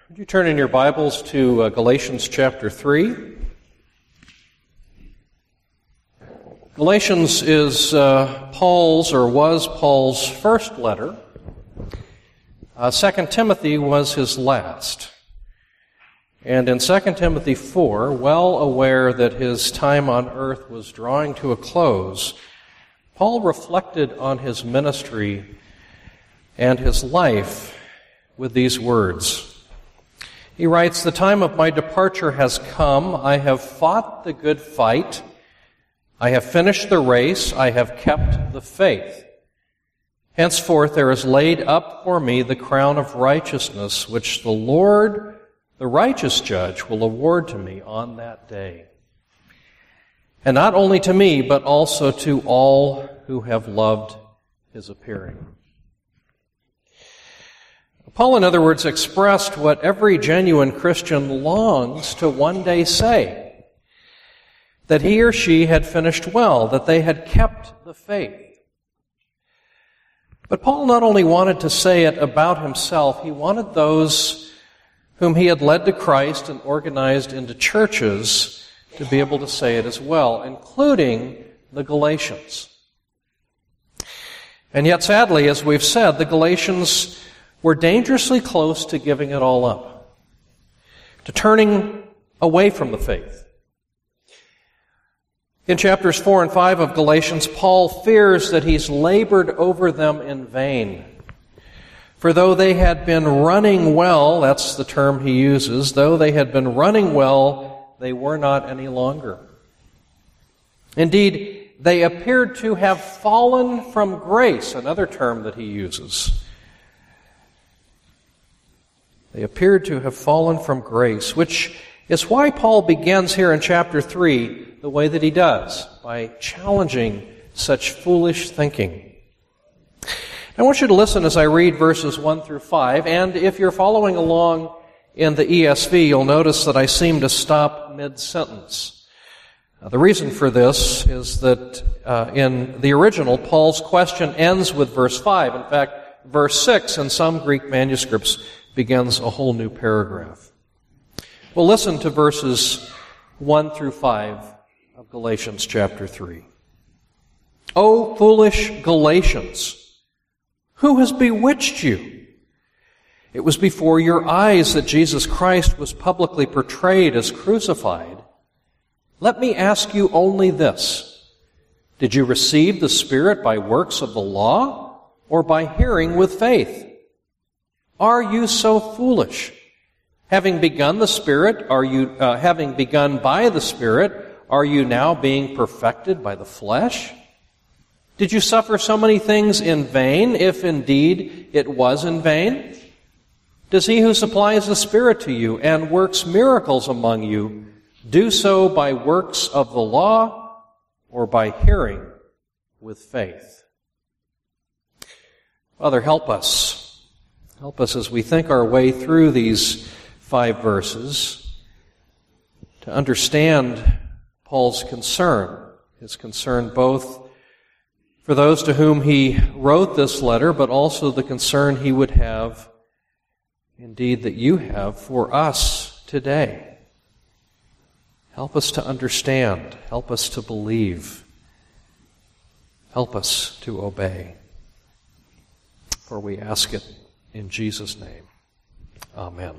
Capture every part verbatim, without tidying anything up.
Would you turn in your Bibles to uh, Galatians chapter three? Galatians is uh, Paul's, or was Paul's, first letter. Uh, Second Timothy was his last. And in Second Timothy four, well aware that his time on earth was drawing to a close, Paul reflected on his ministry and his life with these words. He writes, "The time of my departure has come. I have fought the good fight. I have finished the race. I have kept the faith. Henceforth there is laid up for me the crown of righteousness, which the Lord, the righteous judge, will award to me on that day. And not only to me, but also to all who have loved his appearing." Paul, in other words, expressed what every genuine Christian longs to one day say, that he or she had finished well, that they had kept the faith. But Paul not only wanted to say it about himself, he wanted those whom he had led to Christ and organized into churches to be able to say it as well, including the Galatians. And yet, sadly, as we've said, the Galatians were dangerously close to giving it all up, to turning away from the faith. In chapters four and five of Galatians, Paul fears that he's labored over them in vain. For though they had been running well, that's the term he uses, though they had been running well, they were not any longer. Indeed, they appeared to have fallen from grace, another term that he uses. They appeared to have fallen from grace, which is why Paul begins here in chapter three the way that he does, by challenging such foolish thinking. I want you to listen as I read verses one through five, and if you're following along in the E S V, you'll notice that I seem to stop mid-sentence. Now, the reason for this is that uh, in the original, Paul's question ends with verse five. In fact, verse six in some Greek manuscripts begins a whole new paragraph. Well, listen to verses one through five of Galatians chapter three. "O foolish Galatians, who has bewitched you? It was before your eyes that Jesus Christ was publicly portrayed as crucified. Let me ask you only this. Did you receive the Spirit by works of the law, or by hearing with faith? Are you so foolish? Having begun the Spirit, are you, uh, having begun by the Spirit, are you now being perfected by the flesh? Did you suffer so many things in vain, if indeed it was in vain? Does he who supplies the Spirit to you and works miracles among you do so by works of the law, or by hearing with faith?" Father, help us. Help us as we think our way through these five verses to understand Paul's concern, his concern both for those to whom he wrote this letter, but also the concern he would have, indeed that you have, for us today. Help us to understand. Help us to believe. Help us to obey. For we ask it in Jesus' name. Amen.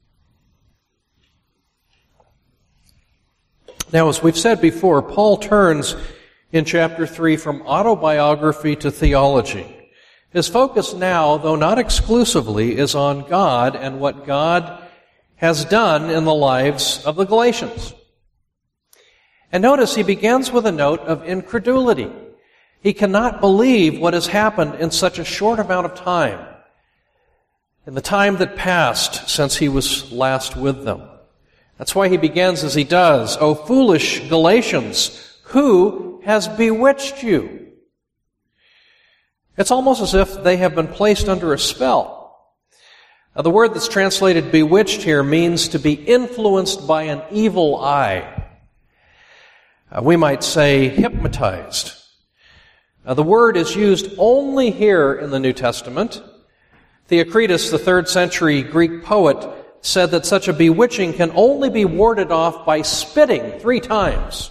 Now, as we've said before, Paul turns in chapter three from autobiography to theology. His focus now, though not exclusively, is on God and what God has done in the lives of the Galatians. And notice he begins with a note of incredulity. He cannot believe what has happened in such a short amount of time, in the time that passed since he was last with them. That's why he begins as he does. "O foolish Galatians, who has bewitched you?" It's almost as if they have been placed under a spell. Now, the word that's translated bewitched here means to be influenced by an evil eye. Uh, we might say hypnotized. Uh, the word is used only here in the New Testament. Theocritus, the third century Greek poet, said that such a bewitching can only be warded off by spitting three times.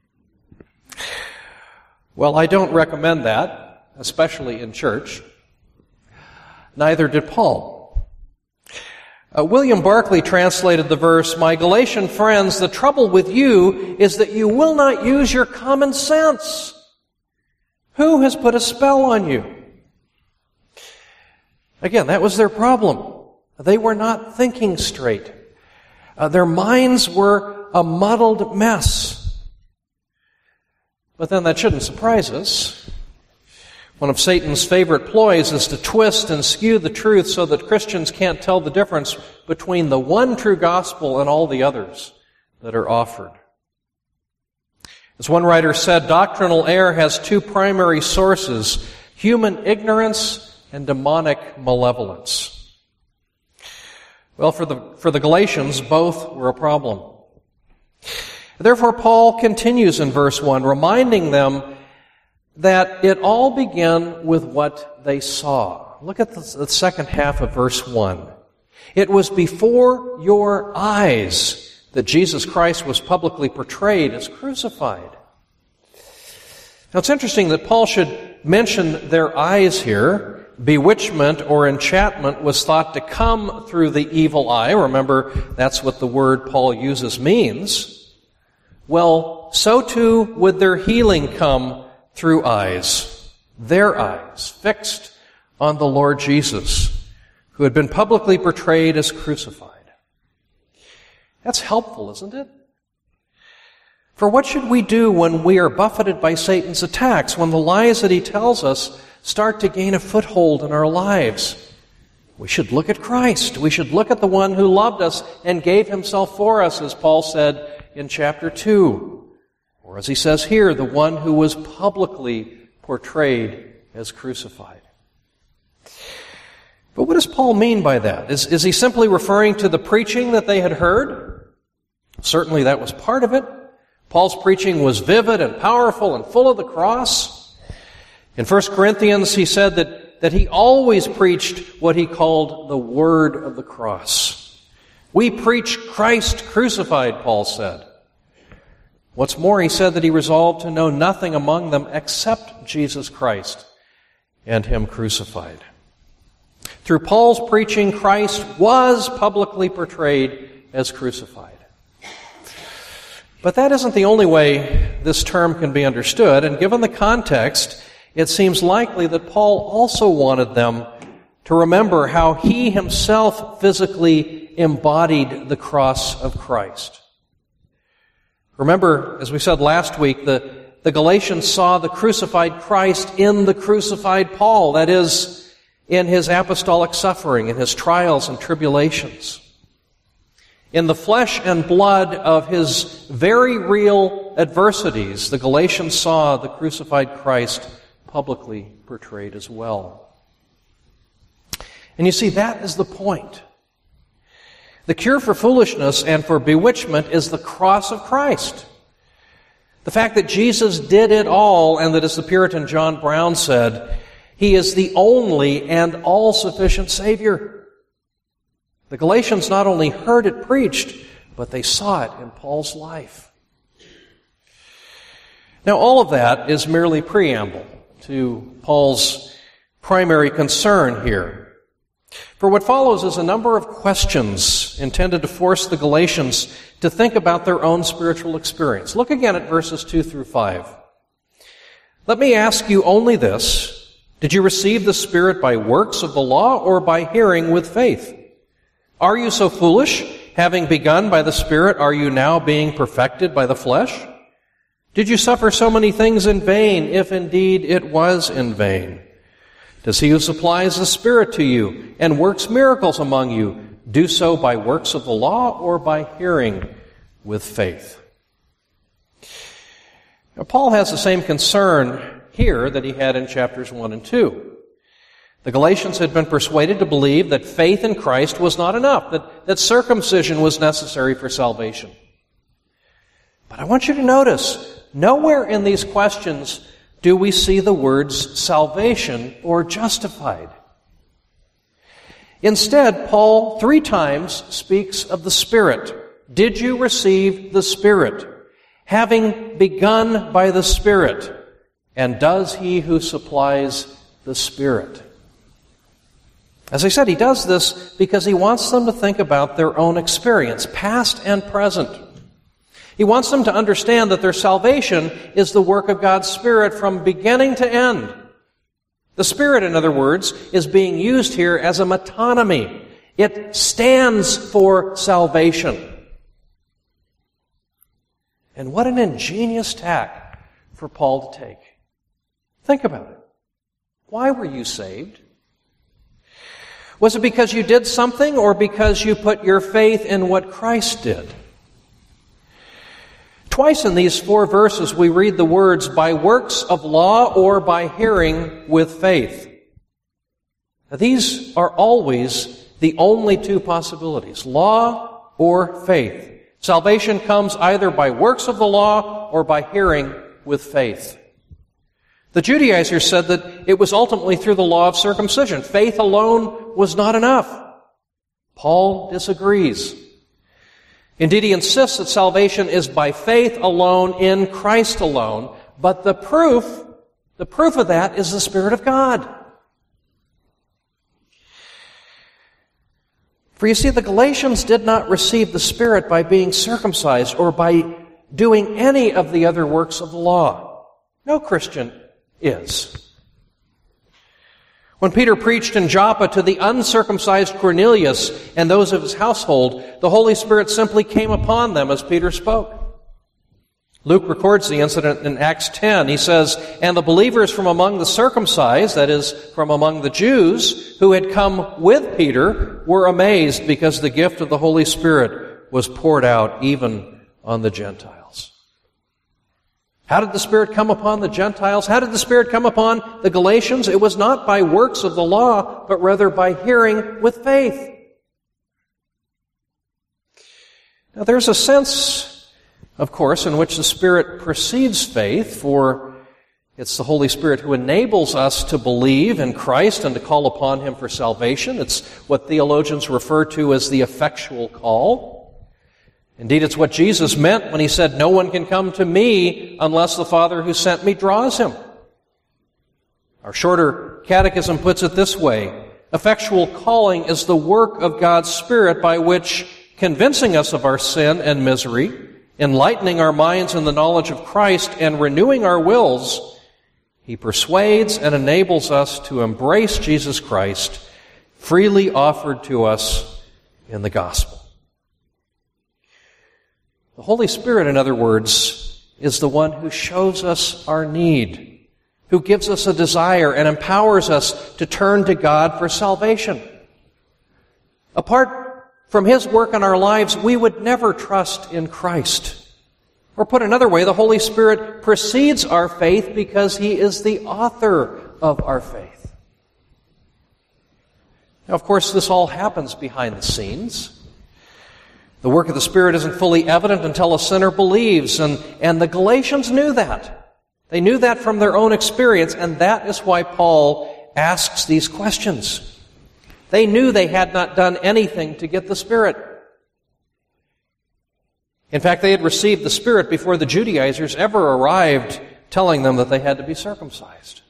Well, I don't recommend that, especially in church. Neither did Paul. Uh, William Barclay translated the verse, "My Galatian friends, the trouble with you is that you will not use your common sense. Who has put a spell on you?" Again, that was their problem. They were not thinking straight. Uh, their minds were a muddled mess. But then that shouldn't surprise us. One of Satan's favorite ploys is to twist and skew the truth so that Christians can't tell the difference between the one true gospel and all the others that are offered. As one writer said, doctrinal error has two primary sources: human ignorance and demonic malevolence. Well, for the, for the Galatians, both were a problem. Therefore, Paul continues in verse one, reminding them that it all began with what they saw. Look at the, the second half of verse one. It was before your eyes that Jesus Christ was publicly portrayed as crucified. Now, it's interesting that Paul should mention their eyes here. Bewitchment or enchantment was thought to come through the evil eye. Remember, that's what the word Paul uses means. Well, so too would their healing come through eyes, their eyes, fixed on the Lord Jesus, who had been publicly portrayed as crucified. That's helpful, isn't it? For what should we do when we are buffeted by Satan's attacks, when the lies that he tells us start to gain a foothold in our lives? We should look at Christ. We should look at the one who loved us and gave himself for us, as Paul said in chapter two. Or as he says here, the one who was publicly portrayed as crucified. But what does Paul mean by that? Is, is he simply referring to the preaching that they had heard? Certainly that was part of it. Paul's preaching was vivid and powerful and full of the cross. In First Corinthians, he said that, that he always preached what he called the word of the cross. We preach Christ crucified, Paul said. What's more, he said that he resolved to know nothing among them except Jesus Christ and him crucified. Through Paul's preaching, Christ was publicly portrayed as crucified. But that isn't the only way this term can be understood, and given the context, it seems likely that Paul also wanted them to remember how he himself physically embodied the cross of Christ. Remember, as we said last week, the, the Galatians saw the crucified Christ in the crucified Paul, that is, in his apostolic suffering, in his trials and tribulations. In the flesh and blood of his very real adversities, the Galatians saw the crucified Christ publicly portrayed as well. And you see, that is the point. The cure for foolishness and for bewitchment is the cross of Christ. The fact that Jesus did it all, and that, as the Puritan John Brown said, he is the only and all-sufficient Savior. The Galatians not only heard it preached, but they saw it in Paul's life. Now, all of that is merely preamble to Paul's primary concern here. For what follows is a number of questions intended to force the Galatians to think about their own spiritual experience. Look again at verses two through five. Let me ask you only this: did you receive the Spirit by works of the law or by hearing with faith? Are you so foolish? Having begun by the Spirit, are you now being perfected by the flesh? Did you suffer so many things in vain, if indeed it was in vain? Does he who supplies the Spirit to you and works miracles among you do so by works of the law or by hearing with faith? Now, Paul has the same concern here that he had in chapters one and two. The Galatians had been persuaded to believe that faith in Christ was not enough, that, that circumcision was necessary for salvation. But I want you to notice, nowhere in these questions do we see the words salvation or justified. Instead, Paul three times speaks of the Spirit. Did you receive the Spirit? Having begun by the Spirit, and does he who supplies the Spirit? As I said, he does this because he wants them to think about their own experience, past and present. He wants them to understand that their salvation is the work of God's Spirit from beginning to end. The Spirit, in other words, is being used here as a metonymy. It stands for salvation. And what an ingenious tack for Paul to take. Think about it. Why were you saved? Was it because you did something or because you put your faith in what Christ did? Twice in these four verses we read the words, by works of law or by hearing with faith. Now, these are always the only two possibilities, law or faith. Salvation comes either by works of the law or by hearing with faith. The Judaizers said that it was ultimately through the law of circumcision. Faith alone was not enough. Paul disagrees. Indeed, he insists that salvation is by faith alone, in Christ alone, but the proof, the proof of that is the Spirit of God. For you see, the Galatians did not receive the Spirit by being circumcised or by doing any of the other works of the law. No Christian is. When Peter preached in Joppa to the uncircumcised Cornelius and those of his household, the Holy Spirit simply came upon them as Peter spoke. Luke records the incident in Acts ten. He says, and the believers from among the circumcised, that is, from among the Jews, who had come with Peter, were amazed because the gift of the Holy Spirit was poured out even on the Gentiles. How did the Spirit come upon the Gentiles? How did the Spirit come upon the Galatians? It was not by works of the law, but rather by hearing with faith. Now, there's a sense, of course, in which the Spirit precedes faith, for it's the Holy Spirit who enables us to believe in Christ and to call upon Him for salvation. It's what theologians refer to as the effectual call. Indeed, it's what Jesus meant when He said, no one can come to me unless the Father who sent me draws him. Our shorter catechism puts it this way. Effectual calling is the work of God's Spirit by which, convincing us of our sin and misery, enlightening our minds in the knowledge of Christ, and renewing our wills, He persuades and enables us to embrace Jesus Christ, freely offered to us in the gospel. The Holy Spirit, in other words, is the one who shows us our need, who gives us a desire and empowers us to turn to God for salvation. Apart from His work in our lives, we would never trust in Christ. Or put another way, the Holy Spirit precedes our faith because He is the author of our faith. Now, of course, this all happens behind the scenes. The work of the Spirit isn't fully evident until a sinner believes, and, and the Galatians knew that. They knew that from their own experience, and that is why Paul asks these questions. They knew they had not done anything to get the Spirit. In fact, they had received the Spirit before the Judaizers ever arrived telling them that they had to be circumcised.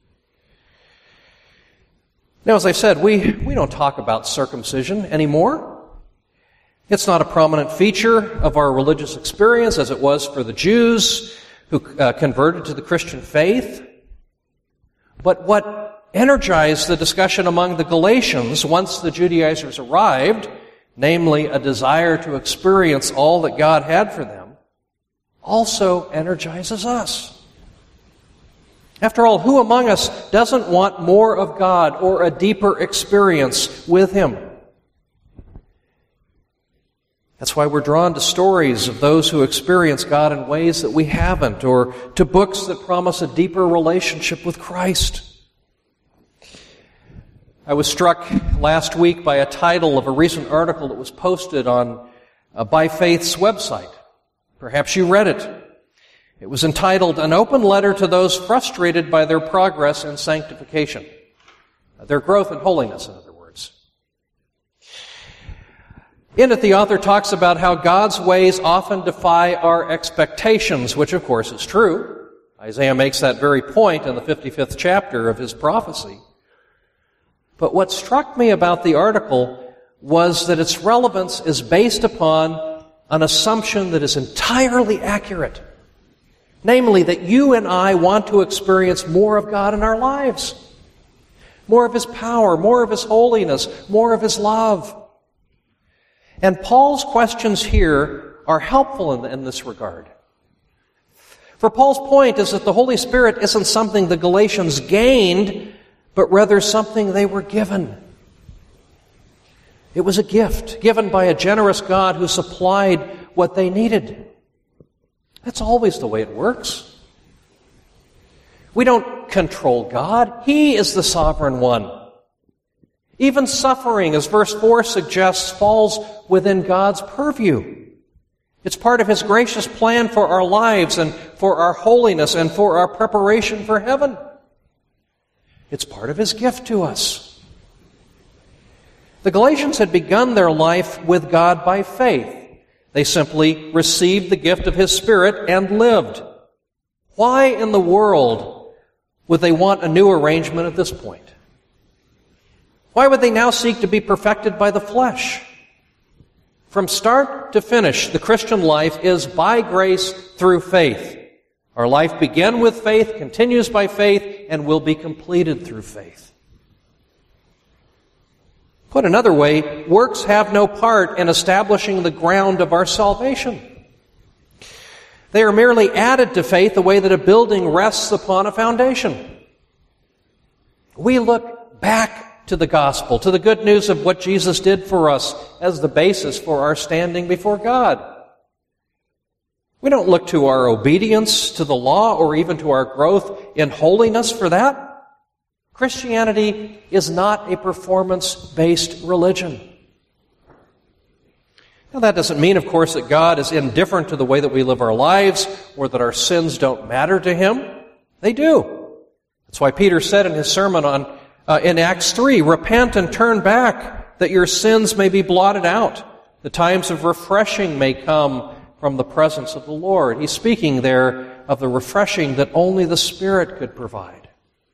Now, as I said, we, we don't talk about circumcision anymore. It's not a prominent feature of our religious experience as it was for the Jews who uh, converted to the Christian faith. But what energized the discussion among the Galatians once the Judaizers arrived, namely a desire to experience all that God had for them, also energizes us. After all, who among us doesn't want more of God or a deeper experience with Him? That's why we're drawn to stories of those who experience God in ways that we haven't, or to books that promise a deeper relationship with Christ. I was struck last week by a title of a recent article that was posted on uh, By Faith's website. Perhaps you read it. It was entitled, An Open Letter to Those Frustrated by Their Progress in Sanctification. Their growth in holiness, in other words. In it, the author talks about how God's ways often defy our expectations, which of course is true. Isaiah makes that very point in the fifty-fifth chapter of his prophecy. But what struck me about the article was that its relevance is based upon an assumption that is entirely accurate. Namely, that you and I want to experience more of God in our lives. More of His power, more of His holiness, more of His love. And Paul's questions here are helpful in, in this regard. For Paul's point is that the Holy Spirit isn't something the Galatians gained, but rather something they were given. It was a gift given by a generous God who supplied what they needed. That's always the way it works. We don't control God. He is the sovereign one. Even suffering, as verse four suggests, falls within God's purview. It's part of His gracious plan for our lives and for our holiness and for our preparation for heaven. It's part of His gift to us. The Galatians had begun their life with God by faith. They simply received the gift of His Spirit and lived. Why in the world would they want a new arrangement at this point? Why would they now seek to be perfected by the flesh? From start to finish, the Christian life is by grace through faith. Our life began with faith, continues by faith, and will be completed through faith. Put another way, works have no part in establishing the ground of our salvation. They are merely added to faith the way that a building rests upon a foundation. We look back to the gospel, to the good news of what Jesus did for us as the basis for our standing before God. We don't look to our obedience to the law or even to our growth in holiness for that. Christianity is not a performance-based religion. Now, that doesn't mean, of course, that God is indifferent to the way that we live our lives or that our sins don't matter to Him. They do. That's why Peter said in his sermon on uh, in Acts three, repent and turn back that your sins may be blotted out. The times of refreshing may come from the presence of the Lord. He's speaking there of the refreshing that only the Spirit could provide.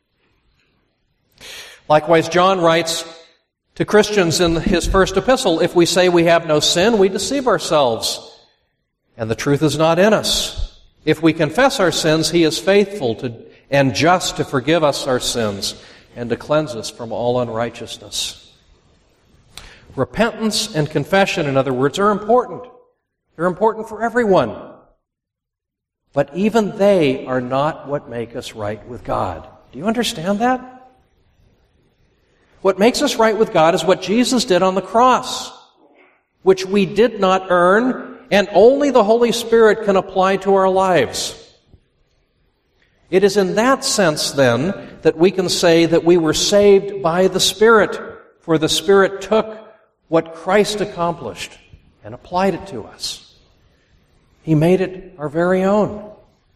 Likewise, John writes to Christians in his first epistle, if we say we have no sin, we deceive ourselves, and the truth is not in us. If we confess our sins, He is faithful to, and just to forgive us our sins and to cleanse us from all unrighteousness. Repentance and confession, in other words, are important. They're important for everyone. But even they are not what make us right with God. Do you understand that? What makes us right with God is what Jesus did on the cross, which we did not earn, and only the Holy Spirit can apply to our lives. It is in that sense, then, that we can say that we were saved by the Spirit, for the Spirit took what Christ accomplished and applied it to us. He made it our very own.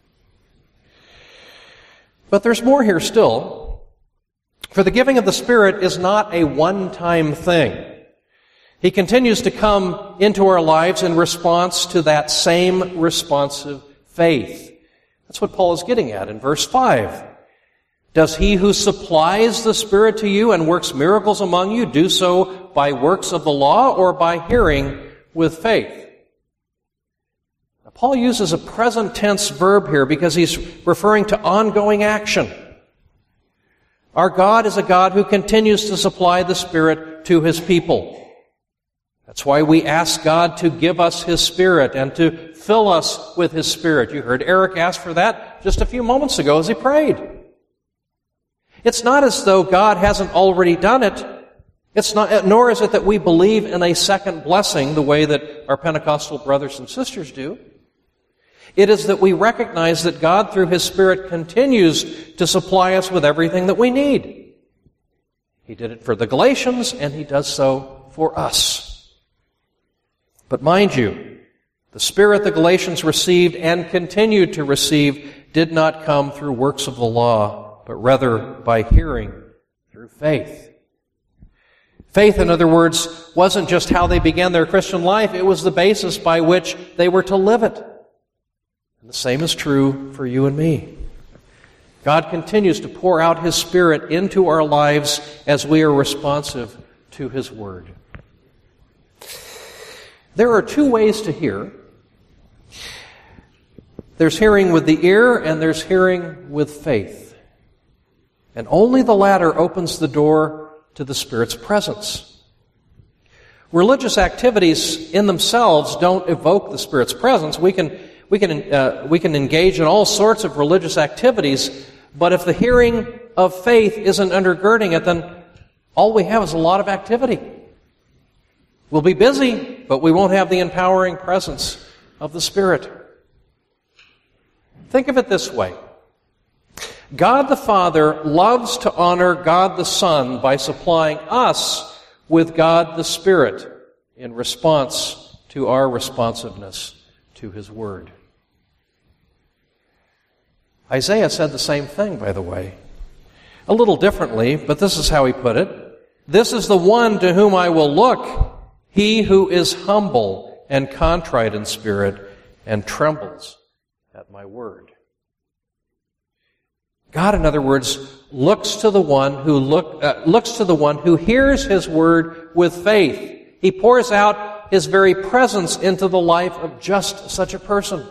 But there's more here still. For the giving of the Spirit is not a one-time thing. He continues to come into our lives in response to that same responsive faith. That's what Paul is getting at in verse five. Does He who supplies the Spirit to you and works miracles among you do so by works of the law or by hearing with faith? Now, Paul uses a present tense verb here because he's referring to ongoing action. Our God is a God who continues to supply the Spirit to His people. That's why we ask God to give us His Spirit and to fill us with His Spirit. You heard Eric ask for that just a few moments ago as he prayed. It's not as though God hasn't already done it. It's not, nor is it that we believe in a second blessing the way that our Pentecostal brothers and sisters do. It is that we recognize that God, through His Spirit, continues to supply us with everything that we need. He did it for the Galatians, and He does so for us. But mind you, the Spirit the Galatians received and continued to receive did not come through works of the law, but rather by hearing through faith. Faith, in other words, wasn't just how they began their Christian life, it was the basis by which they were to live it. And the same is true for you and me. God continues to pour out His Spirit into our lives as we are responsive to His Word. There are two ways to hear. There's hearing with the ear and there's hearing with faith. And only the latter opens the door to the Spirit's presence. Religious activities in themselves don't evoke the Spirit's presence. We can we can uh, we can engage in all sorts of religious activities, but if the hearing of faith isn't undergirding it, then all we have is a lot of activity. We'll be busy, but we won't have the empowering presence of the Spirit. Think of it this way. God the Father loves to honor God the Son by supplying us with God the Spirit in response to our responsiveness to His Word. Isaiah said the same thing, by the way. A little differently, but this is how he put it. This is the one to whom I will look, he who is humble and contrite in spirit and trembles at my word. God, in other words, looks to the one who look, uh, looks to the one who hears His word with faith. He pours out His very presence into the life of just such a person.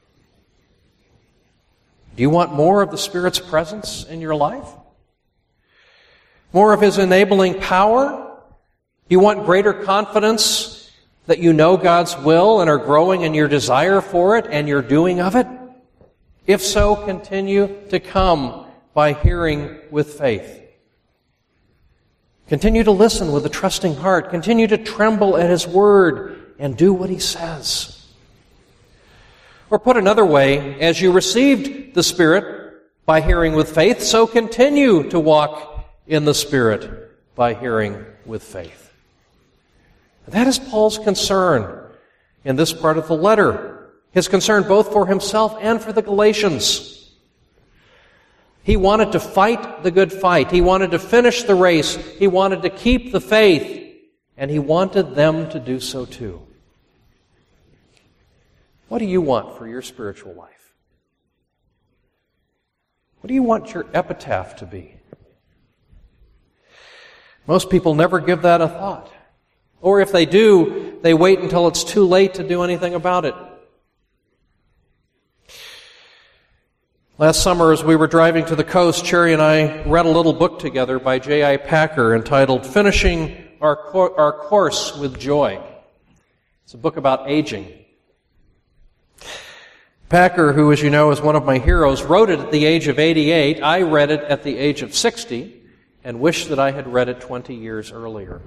Do you want more of the Spirit's presence in your life? More of His enabling power? Do you want greater confidence that you know God's will and are growing in your desire for it and your doing of it? If so, continue to come by hearing with faith. Continue to listen with a trusting heart. Continue to tremble at His word and do what He says. Or put another way, as you received the Spirit by hearing with faith, so continue to walk in the Spirit by hearing with faith. That is Paul's concern in this part of the letter. His concern both for himself and for the Galatians. He wanted to fight the good fight. He wanted to finish the race. He wanted to keep the faith. And he wanted them to do so too. What do you want for your spiritual life? What do you want your epitaph to be? Most people never give that a thought. Or if they do, they wait until it's too late to do anything about it. Last summer, as we were driving to the coast, Cherry and I read a little book together by J I Packer entitled Finishing Our, Co- Our Course with Joy. It's a book about aging. Packer, who, as you know, is one of my heroes, wrote it at the age of eighty-eight. I read it at the age of sixty and wish that I had read it twenty years earlier.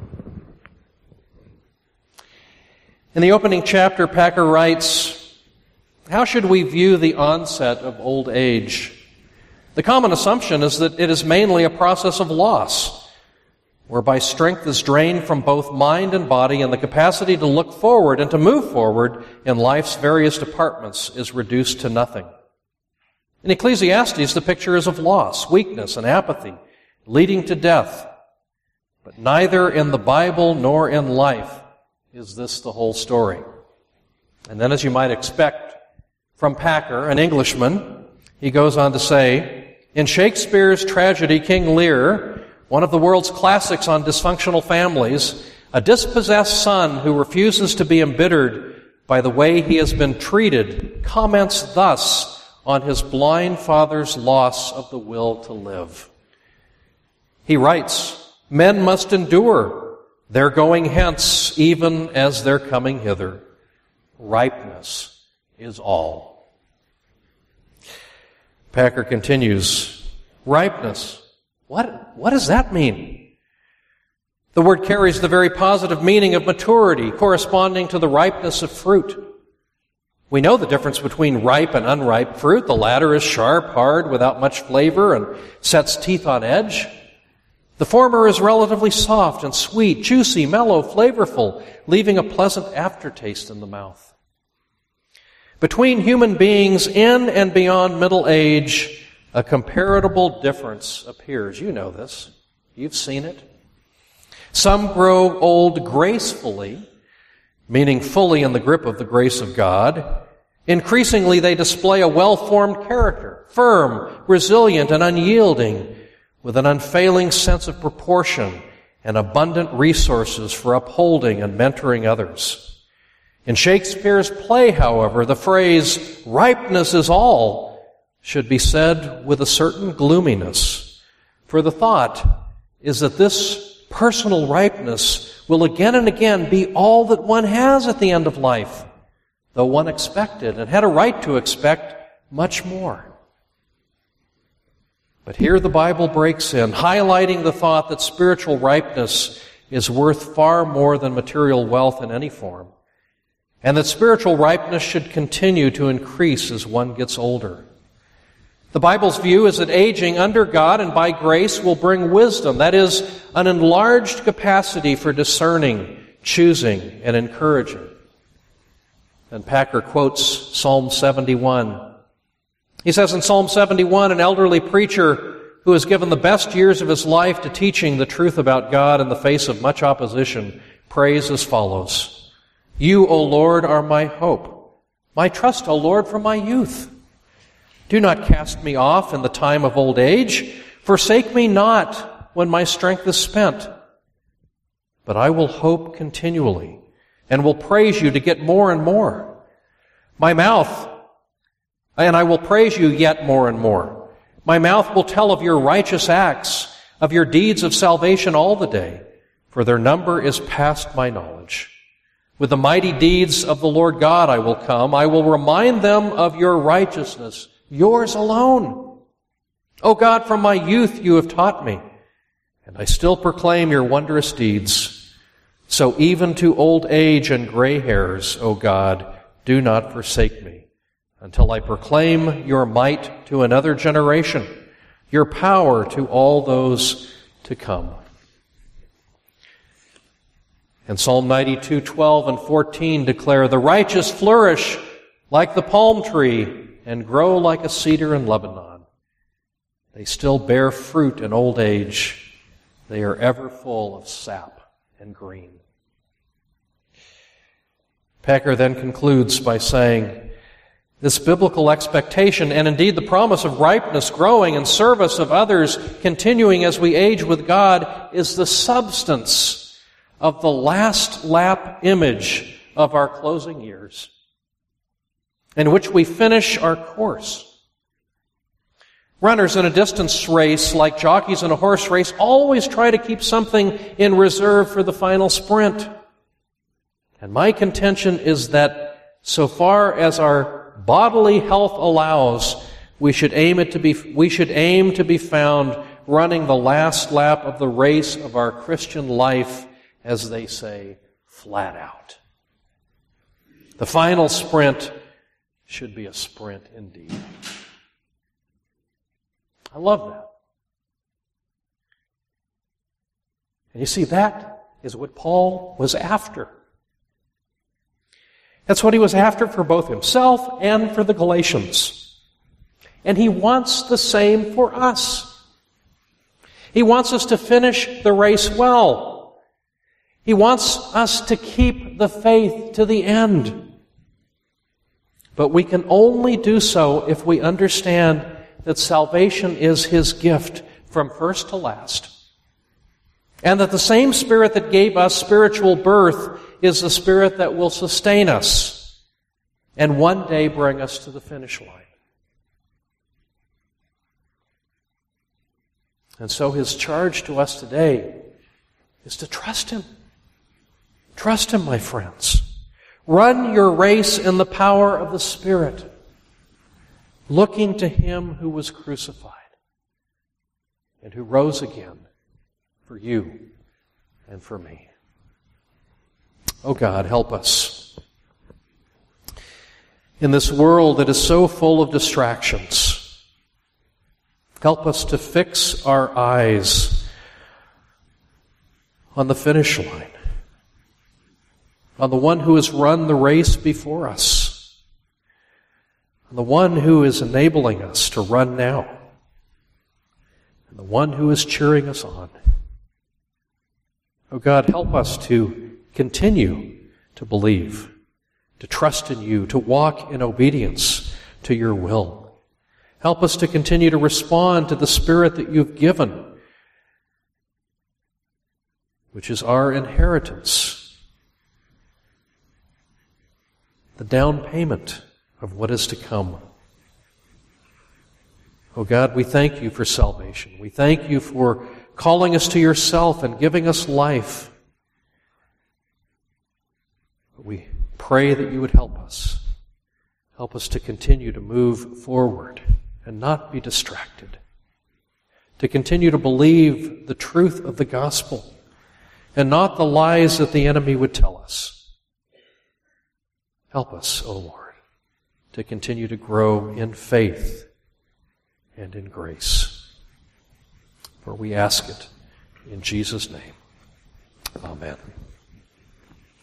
In the opening chapter, Packer writes, how should we view the onset of old age? The common assumption is that it is mainly a process of loss, whereby strength is drained from both mind and body, and the capacity to look forward and to move forward in life's various departments is reduced to nothing. In Ecclesiastes, the picture is of loss, weakness, and apathy, leading to death. But neither in the Bible nor in life is this the whole story. And then, as you might expect from Packer, an Englishman, he goes on to say, in Shakespeare's tragedy King Lear, one of the world's classics on dysfunctional families, a dispossessed son who refuses to be embittered by the way he has been treated comments thus on his blind father's loss of the will to live. He writes, men must endure their going hence even as their coming hither. Ripeness is all. Packer continues, ripeness. What, what does that mean? The word carries the very positive meaning of maturity, corresponding to the ripeness of fruit. We know the difference between ripe and unripe fruit. The latter is sharp, hard, without much flavor, and sets teeth on edge. The former is relatively soft and sweet, juicy, mellow, flavorful, leaving a pleasant aftertaste in the mouth. Between human beings in and beyond middle age, a comparable difference appears. You know this. You've seen it. Some grow old gracefully, meaning fully in the grip of the grace of God. Increasingly, they display a well-formed character, firm, resilient, and unyielding, with an unfailing sense of proportion and abundant resources for upholding and mentoring others. In Shakespeare's play, however, the phrase, ripeness is all, should be said with a certain gloominess. For the thought is that this personal ripeness will again and again be all that one has at the end of life, though one expected and had a right to expect much more. But here the Bible breaks in, highlighting the thought that spiritual ripeness is worth far more than material wealth in any form, and that spiritual ripeness should continue to increase as one gets older. The Bible's view is that aging under God and by grace will bring wisdom, that is, an enlarged capacity for discerning, choosing, and encouraging. And Packer quotes Psalm seventy-one. He says in Psalm seventy-one, an elderly preacher who has given the best years of his life to teaching the truth about God in the face of much opposition prays as follows: You, O Lord, are my hope, my trust, O Lord, from my youth. Do not cast me off in the time of old age. Forsake me not when my strength is spent. But I will hope continually and will praise you to get more and more. My mouth, and I will praise you yet more and more. My mouth will tell of your righteous acts, of your deeds of salvation all the day, for their number is past my knowledge. With the mighty deeds of the Lord God I will come. I will remind them of your righteousness, yours alone. O God, from my youth you have taught me, and I still proclaim your wondrous deeds. So even to old age and gray hairs, O God, do not forsake me, until I proclaim your might to another generation, your power to all those to come. And Psalm ninety-two, twelve and fourteen declare, the righteous flourish like the palm tree and grow like a cedar in Lebanon. They still bear fruit in old age. They are ever full of sap and green. Packer then concludes by saying, this biblical expectation, and indeed the promise of ripeness growing in service of others, continuing as we age with God, is the substance of the last lap image of our closing years, in which we finish our course. Runners in a distance race, like jockeys in a horse race, always try to keep something in reserve for the final sprint. And my contention is that so far as our bodily health allows, we should aim it to be we should aim to be found running the last lap of the race of our Christian life, as they say, flat out. The final sprint should be a sprint indeed. I love that. And you see, that is what Paul was after. That's what he was after for both himself and for the Galatians. And he wants the same for us. He wants us to finish the race well. He wants us to keep the faith to the end. But we can only do so if we understand that salvation is his gift from first to last. And that the same Spirit that gave us spiritual birth is the Spirit that will sustain us and one day bring us to the finish line. And so his charge to us today is to trust him. Trust him, my friends. Run your race in the power of the Spirit, looking to him who was crucified and who rose again for you and for me. Oh God, help us. In this world that is so full of distractions, help us to fix our eyes on the finish line, on the one who has run the race before us, on the one who is enabling us to run now, and the one who is cheering us on. Oh God, help us to continue to believe, to trust in you, to walk in obedience to your will. Help us to continue to respond to the Spirit that you've given, which is our inheritance, the down payment of what is to come. Oh God, we thank you for salvation. We thank you for calling us to yourself and giving us life. But we pray that you would help us. Help us to continue to move forward and not be distracted. To continue to believe the truth of the gospel and not the lies that the enemy would tell us. Help us, O Lord, to continue to grow in faith and in grace. For we ask it in Jesus' name. Amen.